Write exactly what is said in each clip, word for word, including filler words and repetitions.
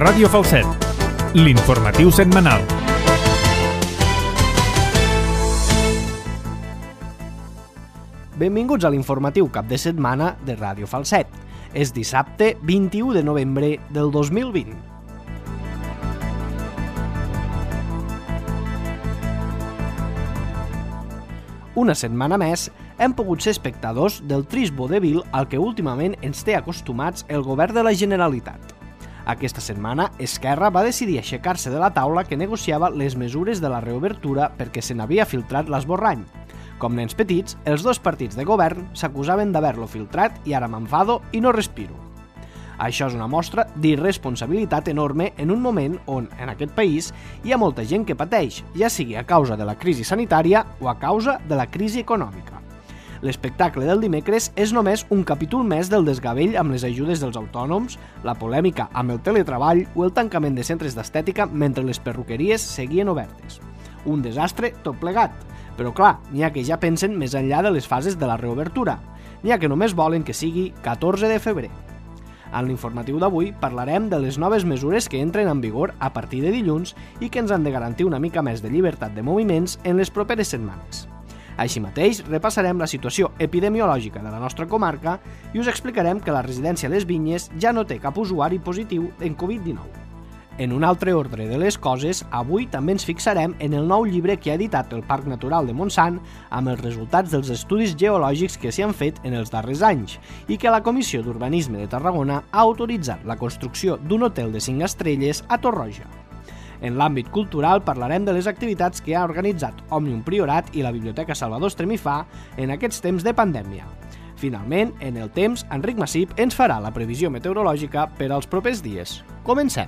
Ràdio Falset, l'informatiu setmanal. Benvinguts a l'informatiu cap de setmana de Ràdio Falset. És dissabte vint-i-u de novembre del dos mil vint. Una setmana més hem pogut ser espectadors del trist vodevil al que últimament ens té acostumats el govern de la Generalitat. Aquesta setmana, Esquerra va decidir aixecar-se de la taula que negociava les mesures de la reobertura perquè se n'havia filtrat l'esborrany. Com nens petits, els dos partits de govern s'acusaven d'haver-lo filtrat i ara m'enfado i no respiro. Això és una mostra d'irresponsabilitat enorme en un moment on, en aquest país, hi ha molta gent que pateix, ja sigui a causa de la crisi sanitària o a causa de la crisi econòmica. L'espectacle del dimecres és només un capítol més del desgavell amb les ajudes dels autònoms, la polèmica amb el teletreball o el tancament de centres d'estètica mentre les perruqueries seguien obertes. Un desastre tot plegat. Però clar, n'hi ha que ja pensen més enllà de les fases de la reobertura. N'hi ha que només volen que sigui catorze de febrer. En l'informatiu d'avui parlarem de les noves mesures que entren en vigor a partir de dilluns i que ens han de garantir una mica més de llibertat de moviments en les properes setmanes. Així mateix, repassarem la situació epidemiològica de la nostra comarca i us explicarem que la residència Les Vinyes ja no té cap usuari positiu en covid dinou. En un altre ordre de les coses, avui també ens fixarem en el nou llibre que ha editat el Parc Natural de Montsant amb els resultats dels estudis geològics que s'hi han fet en els darrers anys i que la Comissió d'Urbanisme de Tarragona ha autoritzat la construcció d'un hotel de cinc estrelles a Torroja. En l'àmbit cultural parlarem de les activitats que ha organitzat Òmnium Priorat i la Biblioteca Salvador Estremifà en aquests temps de pandèmia. Finalment, en el temps, Enric Massip ens farà la previsió meteorològica per als propers dies. Comencem!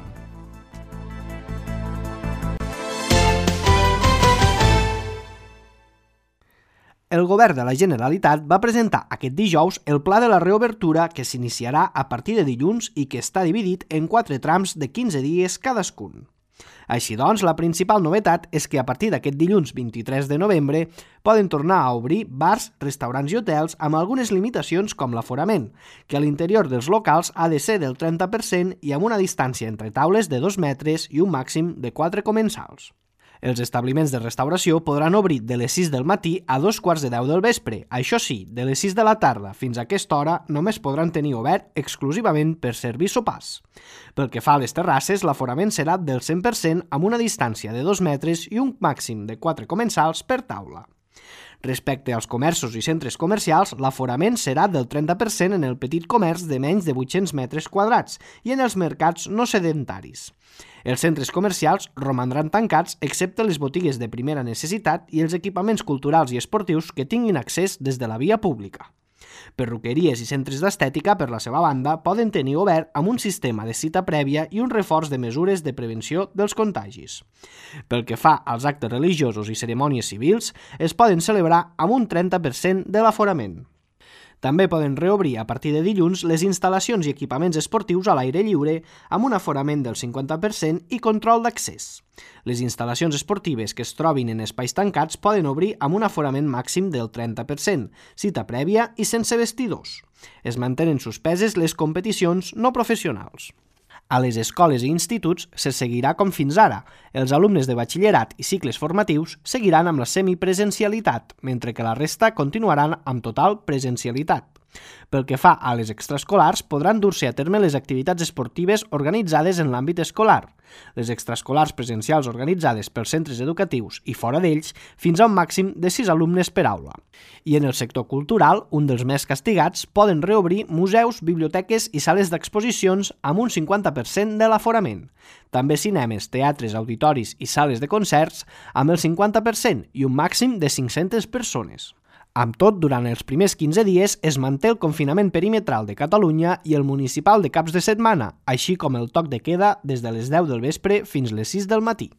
El govern de la Generalitat va presentar aquest dijous el pla de la reobertura que s'iniciarà a partir de dilluns i que està dividit en quatre trams de quinze dies cadascun. Així doncs, la principal novetat és que a partir d'aquest dilluns vint-i-tres de novembre poden tornar a obrir bars, restaurants i hotels amb algunes limitacions com l'aforament, que a l'interior dels locals ha de ser del trenta per cent i amb una distància entre taules de dos metres i un màxim de quatre comensals. Els establiments de restauració podran obrir de les sis del matí a dos quarts de deu del vespre. Això sí, de les sis de la tarda fins a aquesta hora només podran tenir obert exclusivament per servir sopars. Pel que fa a les terrasses, l'aforament serà del cent per cent amb una distància de dos metres i un màxim de quatre comensals per taula. Respecte als comerços i centres comercials, l'aforament serà del trenta per cent en el petit comerç de menys de vuit-cents metres quadrats i en els mercats no sedentaris. Els centres comercials romandran tancats excepte les botigues de primera necessitat i els equipaments culturals i esportius que tinguin accés des de la via pública. Perruqueries i centres d'estètica, per la seva banda, poden tenir obert amb un sistema de cita prèvia i un reforç de mesures de prevenció dels contagis. Pel que fa als actes religiosos i cerimònies civils, es poden celebrar amb un trenta per cent de l'aforament. També poden reobrir a partir de dilluns les instal·lacions i equipaments esportius a l'aire lliure amb un aforament del cinquanta per cent i control d'accés. Les instal·lacions esportives que es trobin en espais tancats poden obrir amb un aforament màxim del trenta per cent, cita prèvia i sense vestidors. Es mantenen suspeses les competicions no professionals. A les escoles i instituts se seguirà com fins ara. Els alumnes de batxillerat i cicles formatius seguiran amb la semipresencialitat, mentre que la resta continuaran amb total presencialitat. Pel que fa a les extraescolars, podran dur-se a terme les activitats esportives organitzades en l'àmbit escolar, les extraescolars presencials organitzades pels centres educatius i fora d'ells, fins a un màxim de sis alumnes per aula. I en el sector cultural, un dels més castigats, poden reobrir museus, biblioteques i sales d'exposicions amb un cinquanta per cent de l'aforament. També cinemes, teatres, auditoris i sales de concerts amb el cinquanta per cent i un màxim de cinc-centes persones. Amb tot, durant els primers quinze dies es manté el confinament perimetral de Catalunya i el municipal de caps de setmana, així com el toc de queda des de les deu del vespre fins les sis del matí.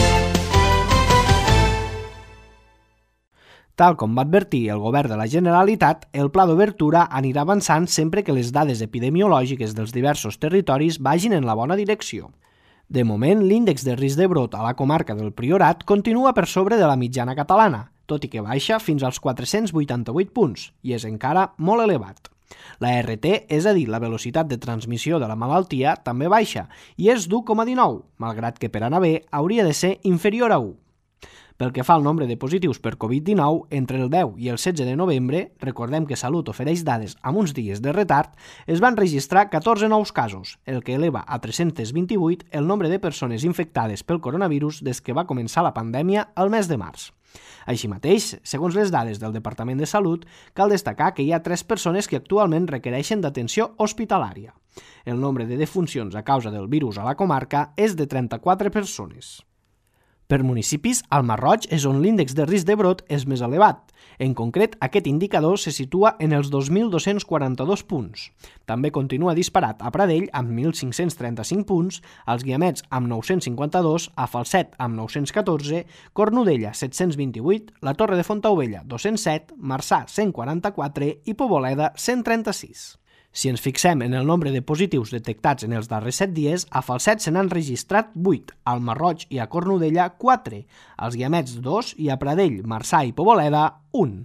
Tal com va advertir el govern de la Generalitat, el pla d'obertura anirà avançant sempre que les dades epidemiològiques dels diversos territoris vagin en la bona direcció. De moment, l'índex de risc de brot a la comarca del Priorat continua per sobre de la mitjana catalana, tot i que baixa fins als quatre-cents vuitanta-vuit punts, i és encara molt elevat. La R T, és a dir, la velocitat de transmissió de la malaltia, també baixa i és d'u coma dinou, malgrat que per anar bé hauria de ser inferior a u. Pel que fa al nombre de positius per Covid dinou, entre el deu i el setze de novembre, recordem que Salut ofereix dades amb uns dies de retard, es van registrar catorze nous casos, el que eleva a tres-cents vint-i-vuit el nombre de persones infectades pel coronavirus des que va començar la pandèmia el mes de març. Així mateix, segons les dades del Departament de Salut, cal destacar que hi ha tres persones que actualment requereixen d'atenció hospitalària. El nombre de defuncions a causa del virus a la comarca és de trenta-quatre persones. Per municipis, al Masroig és on l'índex de risc de brot és més elevat. En concret, aquest indicador se situa en els dos mil dos-cents quaranta-dos punts. També continua disparat a Pradell amb mil cinc-cents trenta-cinc punts, als Guiamets amb nou-cents cinquanta-dos, a Falset amb nou-cents catorze, Cornudella set-cents vint-i-vuit, la Torre de Fontaubella dos-cents set, Marçà cent quaranta-quatre i Poboleda cent trenta-sis. Si ens fixem en el nombre de positius detectats en els darrers set dies, a Falset se n'han registrat vuit, al Masroig i a Cornudella quatre, als Guiamets dos i a Pradell, Marçà i Poboleda un.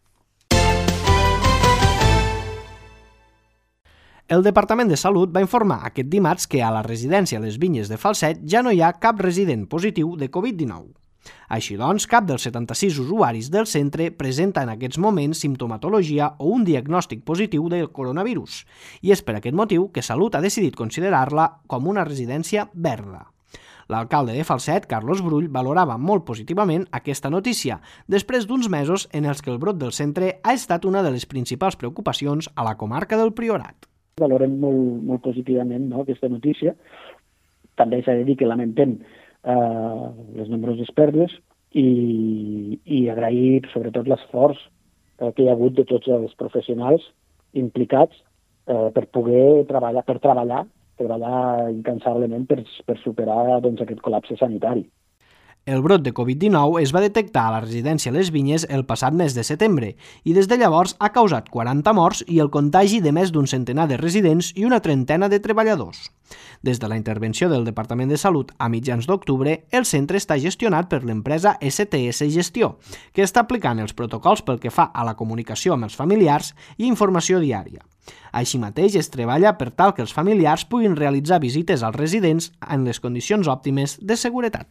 El Departament de Salut va informar aquest dimarts que a la residència Les Vinyes de Falset ja no hi ha cap resident positiu de Covid dinou. Així doncs, cap dels setanta-sis usuaris del centre presenta en aquests moments simptomatologia o un diagnòstic positiu del coronavirus, i és per aquest motiu que Salut ha decidit considerar-la com una residència verda. L'alcalde de Falset, Carlos Brull, valorava molt positivament aquesta notícia, després d'uns mesos en els que el brot del centre ha estat una de les principals preocupacions a la comarca del Priorat. Valorem molt, molt positivament, no, aquesta notícia. També s'ha de dir que lamentem Uh, les nombroses pèrdues i, i agrair sobretot l'esforç uh, que hi ha hagut de tots els professionals implicats uh, per poder treballar, per treballar, treballar incansablement per, per superar doncs, aquest col·lapse sanitari. El brot de Covid dinou es va detectar a la residència Les Vinyes el passat mes de setembre i des de llavors ha causat quaranta morts i el contagi de més d'un centenar de residents i una trentena de treballadors. Des de la intervenció del Departament de Salut a mitjans d'octubre, el centre està gestionat per l'empresa S T S Gestió, que està aplicant els protocols pel que fa a la comunicació amb els familiars i informació diària. Així mateix es treballa per tal que els familiars puguin realitzar visites als residents en les condicions òptimes de seguretat.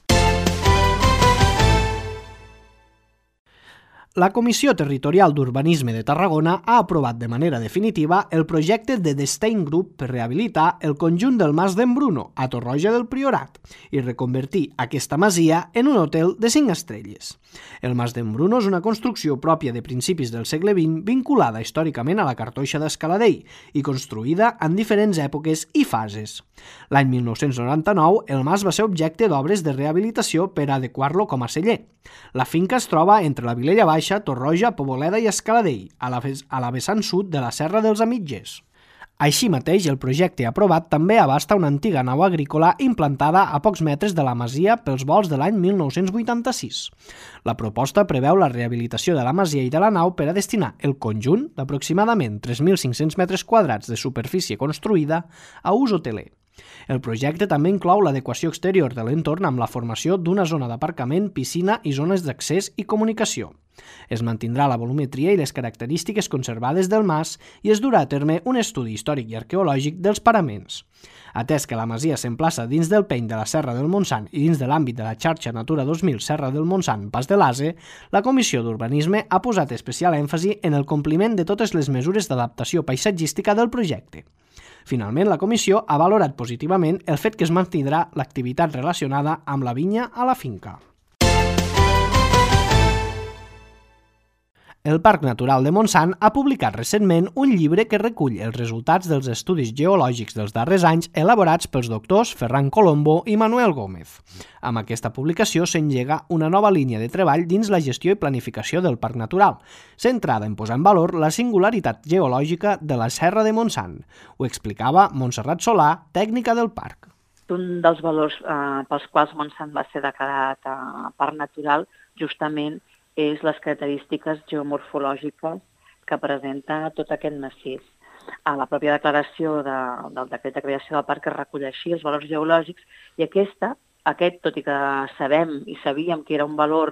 La Comissió Territorial d'Urbanisme de Tarragona ha aprovat de manera definitiva el projecte de The Stein Group per rehabilitar el conjunt del Mas d'en Bruno, a Torroja del Priorat, i reconvertir aquesta masia en un hotel de cinc estrelles. El Mas d'en Bruno és una construcció pròpia de principis del segle vint vinculada històricament a la Cartoixa d'Escaladell i construïda en diferents èpoques i fases. L'any mil nou-cents noranta-nou, el mas va ser objecte d'obres de rehabilitació per adequar-lo com a celler. La finca es troba entre la Vilella Baixa, Torroja, Poboleda i Escaladell, a la, a la vessant sud de la Serra dels Amitgers. Així mateix, el projecte aprovat també abasta una antiga nau agrícola implantada a pocs metres de la masia pels volts de l'any mil nou-cents vuitanta-sis. La proposta preveu la rehabilitació de la masia i de la nau per a destinar el conjunt d'aproximadament tres mil cinc-cents metres quadrats de superfície construïda a ús hoteler. El projecte també inclou l'adequació exterior de l'entorn amb la formació d'una zona d'aparcament, piscina i zones d'accés i comunicació. Es mantindrà la volumetria i les característiques conservades del mas i es durà a terme un estudi històric i arqueològic dels paraments. Atès que la masia s'emplaça dins del peny de la Serra del Montsant i dins de l'àmbit de la xarxa Natura dos mil Serra del Montsant Pas de l'Ase, la Comissió d'Urbanisme ha posat especial èmfasi en el compliment de totes les mesures d'adaptació paisatgística del projecte. Finalment, la comissió ha valorat positivament el fet que es mantindrà l'activitat relacionada amb la vinya a la finca. El Parc Natural de Montsant ha publicat recentment un llibre que recull els resultats dels estudis geològics dels darrers anys elaborats pels doctors Ferran Colombo i Manuel Gómez. Amb aquesta publicació s'engega una nova línia de treball dins la gestió i planificació del Parc Natural, centrada en posar en valor la singularitat geològica de la Serra de Montsant. Ho explicava Montserrat Solà, tècnica del parc. Un dels valors eh, pels quals Montsant va ser declarat eh, Parc Natural justament és les característiques geomorfològiques que presenta tot aquest massís. A la pròpia declaració de, del decret de creació del parc es recull així els valors geològics i aquesta aquest, tot i que sabem i sabíem que era un valor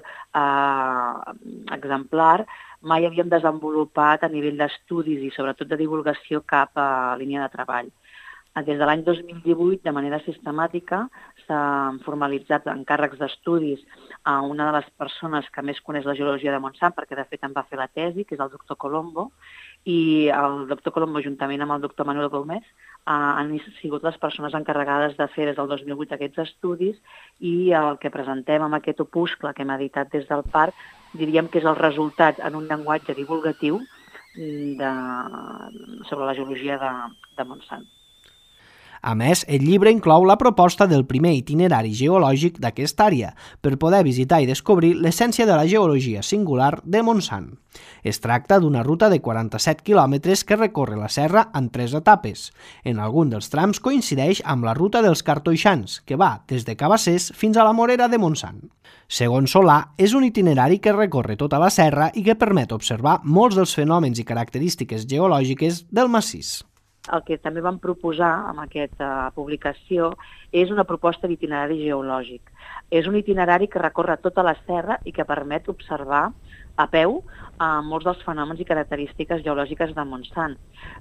eh, exemplar, mai havíem desenvolupat a nivell d'estudis i sobretot de divulgació cap a línia de treball. Des de l'any dos mil divuit, de manera sistemàtica, s'han formalitzat encàrrecs d'estudis a una de les persones que més coneix la geologia de Montsant, perquè de fet en va fer la tesi, que és el doctor Colombo, i el doctor Colombo, juntament amb el doctor Manuel Gómez, han sigut les persones encarregades de fer des del dos mil vuit aquests estudis, i el que presentem amb aquest opuscle que hem editat des del parc, diríem que és el resultat en un llenguatge divulgatiu de, sobre la geologia de, de Montsant. A més, el llibre inclou la proposta del primer itinerari geològic d'aquesta àrea per poder visitar i descobrir l'essència de la geologia singular de Montsant. Es tracta d'una ruta de quaranta-set quilòmetres que recorre la serra en tres etapes. En algun dels trams coincideix amb la ruta dels Cartoixans, que va des de Cabassers fins a la Morera de Montsant. Segons Solà, és un itinerari que recorre tota la serra i que permet observar molts dels fenòmens i característiques geològiques del massís. El que també vam proposar amb aquesta publicació és una proposta d'itinerari geològic. És un itinerari que recorre tota la serra i que permet observar a peu eh, molts dels fenòmens i característiques geològiques de Montsant.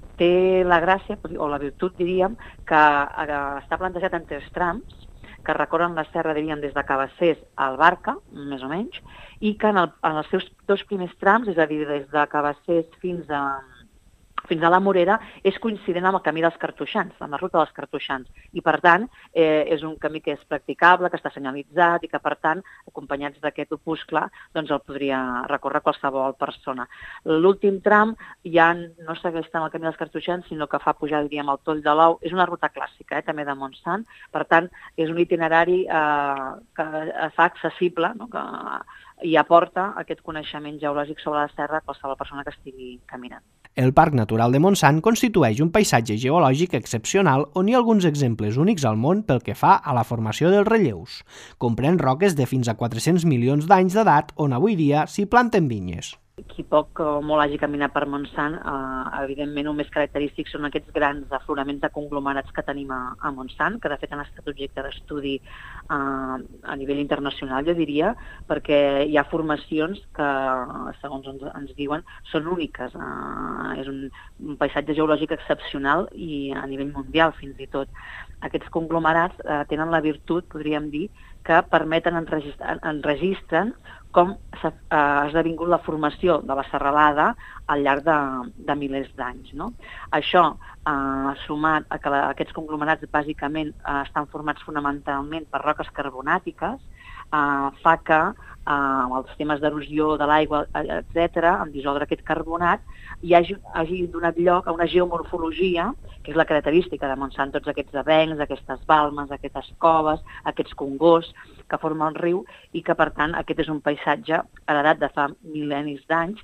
Té la gràcia, o la virtut, diríem, que eh, està plantejat en tres trams, que recorren la serra, diríem, des de Cabassers a Albarca, més o menys, i que en, el, en els seus dos primers trams, és a dir, des de Cabassers fins a... fins a la Morera, és coincident amb el camí dels Cartoixans, amb la ruta dels Cartoixans. I, per tant, eh, és un camí que és practicable, que està senyalitzat i que, per tant, acompanyats d'aquest opuscle, doncs el podria recórrer qualsevol persona. L'últim tram ja no segueix tant el camí dels Cartoixans, sinó que fa pujar, diríem, el Toll de l'Ou. És una ruta clàssica, eh, també de Montsant. Per tant, és un itinerari eh, que es fa accessible, no?, que, i aporta aquest coneixement geològic sobre la serra a qualsevol persona que estigui caminant. El Parc Natural de Montsant constitueix un paisatge geològic excepcional on hi ha alguns exemples únics al món pel que fa a la formació dels relleus. Comprèn roques de fins a quatre-cents milions d'anys d'edat on avui dia s'hi planten vinyes. Qui poc o molt hagi caminat per Montsant, eh, evidentment un més característic són aquests grans afloraments de conglomerats que tenim a, a Montsant, que de fet han estat objecte d'estudi eh, a nivell internacional, jo diria, perquè hi ha formacions que, segons ens, ens diuen, són úniques. Eh, és un, un paisatge geològic excepcional i a nivell mundial, fins i tot. Aquests conglomerats eh, tenen la virtut, podríem dir, que permeten enregistrar, enregistren com s'ha eh, esdevingut la formació de la serralada al llarg de, de milers d'anys, no? Això, eh, sumat a que la, aquests conglomerats bàsicament eh, estan formats fonamentalment per roques carbonàtiques, eh, fa que eh, els temes d'erosió de l'aigua, etcètera, en dissoldre aquest carbonat, hi hagi, hagi donat lloc a una geomorfologia, que és la característica de Montsant, tots aquests avencs, aquestes balmes, aquestes coves, aquests congors que formen el riu i que, per tant, aquest és un paisatge heredat de fa mil·lennis d'anys.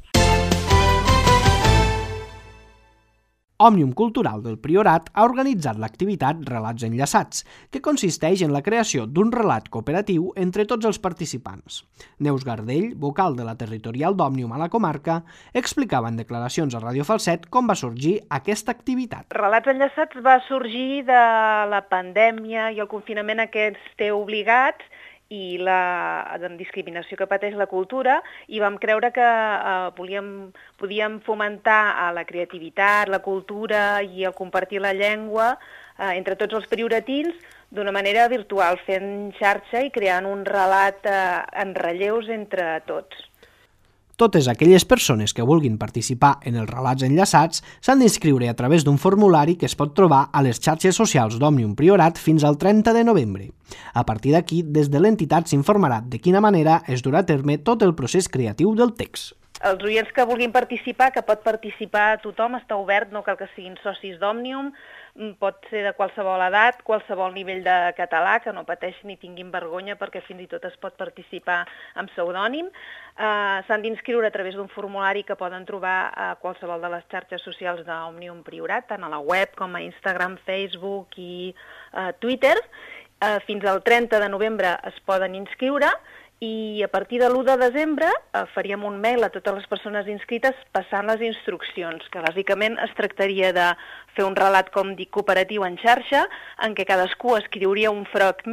Òmnium Cultural del Priorat ha organitzat l'activitat Relats Enllaçats, que consisteix en la creació d'un relat cooperatiu entre tots els participants. Neus Gardell, vocal de la territorial d'Òmnium a la comarca, explicava en declaracions a Ràdio Falset com va sorgir aquesta activitat. Relats Enllaçats va sorgir de la pandèmia i el confinament a què ens té obligats i la discriminació que pateix la cultura, i vam creure que eh, volíem, podíem fomentar eh, la creativitat, la cultura i el compartir la llengua eh, entre tots els prioratins d'una manera virtual, fent xarxa i creant un relat eh, en relleus entre tots. Totes aquelles persones que vulguin participar en els relats enllaçats s'han d'inscriure a través d'un formulari que es pot trobar a les xarxes socials d'Òmnium Priorat fins al trenta de novembre. A partir d'aquí, des de l'entitat s'informarà de quina manera es durà a terme tot el procés creatiu del text. Els oients que vulguin participar, que pot participar tothom, està obert, no cal que siguin socis d'Òmnium, pot ser de qualsevol edat, qualsevol nivell de català, que no pateixin ni tinguin vergonya perquè fins i tot es pot participar amb pseudònim. Eh, S'han d'inscriure a través d'un formulari que poden trobar a qualsevol de les xarxes socials d'Òmnium Priorat, tant a la web com a Instagram, Facebook i eh, Twitter. Eh, fins al trenta de novembre es poden inscriure i a partir de l'u de desembre eh, faríem un mail a totes les persones inscrites passant les instruccions, que bàsicament es tractaria de fer un relat, com dic, cooperatiu en xarxa, en què cadascú escriuria un fragment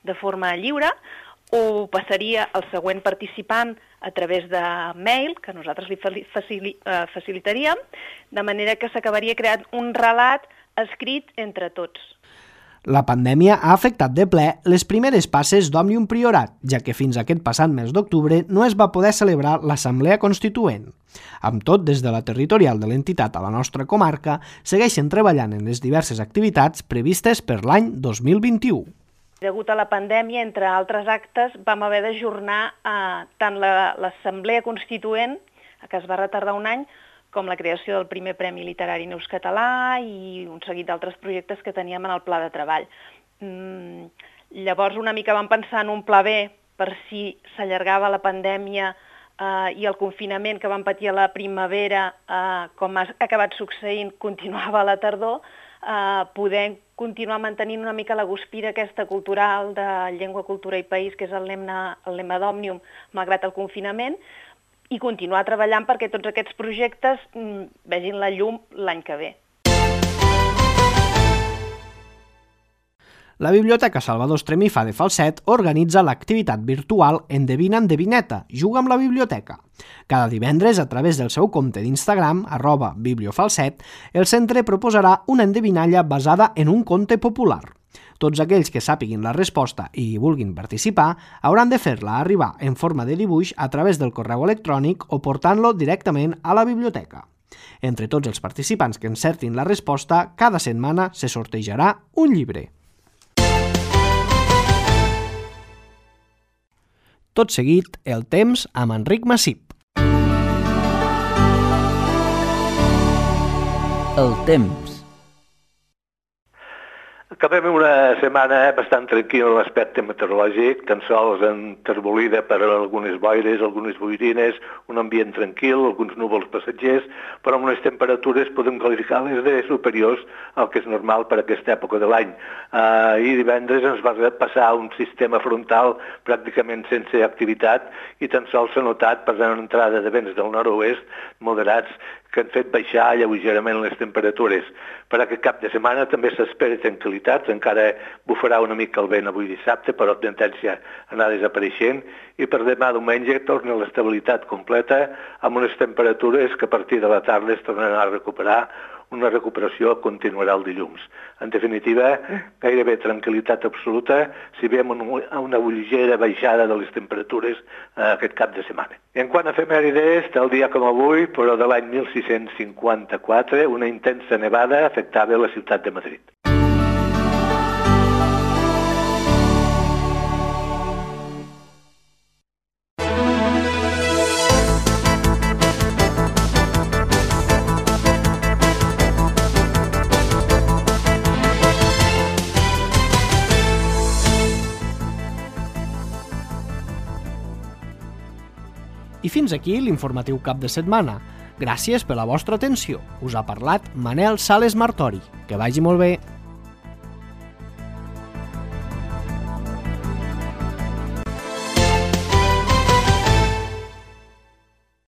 de forma lliure, ho passaria al següent participant a través de mail, que nosaltres li facili, eh, facilitaríem, de manera que s'acabaria creant un relat escrit entre tots. La pandèmia ha afectat de ple les primeres passes d'Òmnium Priorat, ja que fins aquest passat mes d'octubre no es va poder celebrar l'Assemblea Constituent. Amb tot, des de la territorial de l'entitat a la nostra comarca, segueixen treballant en les diverses activitats previstes per l'any dos mil vint-i-u. Degut a la pandèmia, entre altres actes, vam haver d'ajornar eh, tant l'Assemblea Constituent, que es va retardar un any, com la creació del primer Premi Literari Neus Català i un seguit d'altres projectes que teníem en el pla de treball. Mm, llavors, una mica vam pensar en un pla B per si s'allargava la pandèmia eh, i el confinament que vam patir a la primavera, eh, com ha acabat succeint, continuava a la tardor, eh, podem continuar mantenint una mica la guspira aquesta cultural de llengua, cultura i país, que és el lema, el lema d'Òmnium, malgrat el confinament, i continuar treballant perquè tots aquests projectes mm, vegin la llum l'any que ve. La Biblioteca Salvador Estremifà de Falset organitza l'activitat virtual Endevina Endevineta, juga amb la biblioteca. Cada divendres, a través del seu compte d'Instagram, arroba bibliofalset, el centre proposarà una endevinalla basada en un conte popular. Tots aquells que sàpiguin la resposta i hi vulguin participar hauran de fer-la arribar en forma de dibuix a través del correu electrònic o portant-lo directament a la biblioteca. Entre tots els participants que encertin la resposta, cada setmana se sortejarà un llibre. Tot seguit, el temps amb Enric Massip. El temps. Acabem una setmana bastant tranquil·la en l'aspecte meteorològic, tan sols enterbolida per algunes boires, algunes boirines, un ambient tranquil, alguns núvols passatgers, però amb unes temperatures podem qualificar-les de superiors al que és normal per aquesta època de l'any. Ahir divendres ens va passar un sistema frontal pràcticament sense activitat i tan sols s'ha notat per una entrada de vents del nord-oest moderats que han fet baixar lleugerament les temperatures. Per aquest cap de setmana també s'espera tranquil·litat, encara bufarà una mica el vent avui dissabte, però tendència a anar desapareixent, i per demà diumenge torna l'estabilitat completa amb unes temperatures que a partir de la tarda es tornaran a recuperar. Una recuperació continuarà el dilluns. En definitiva, gairebé tranquil·litat absoluta si veiem una lleugera baixada de les temperatures aquest cap de setmana. I en quant a efemèrides, tal dia com avui, però de l'any mil sis-cents cinquanta-quatre, una intensa nevada afectava la ciutat de Madrid. I fins aquí l'informatiu cap de setmana. Gràcies per la vostra atenció. Us ha parlat Manel Sales Martori. Que vagi molt bé.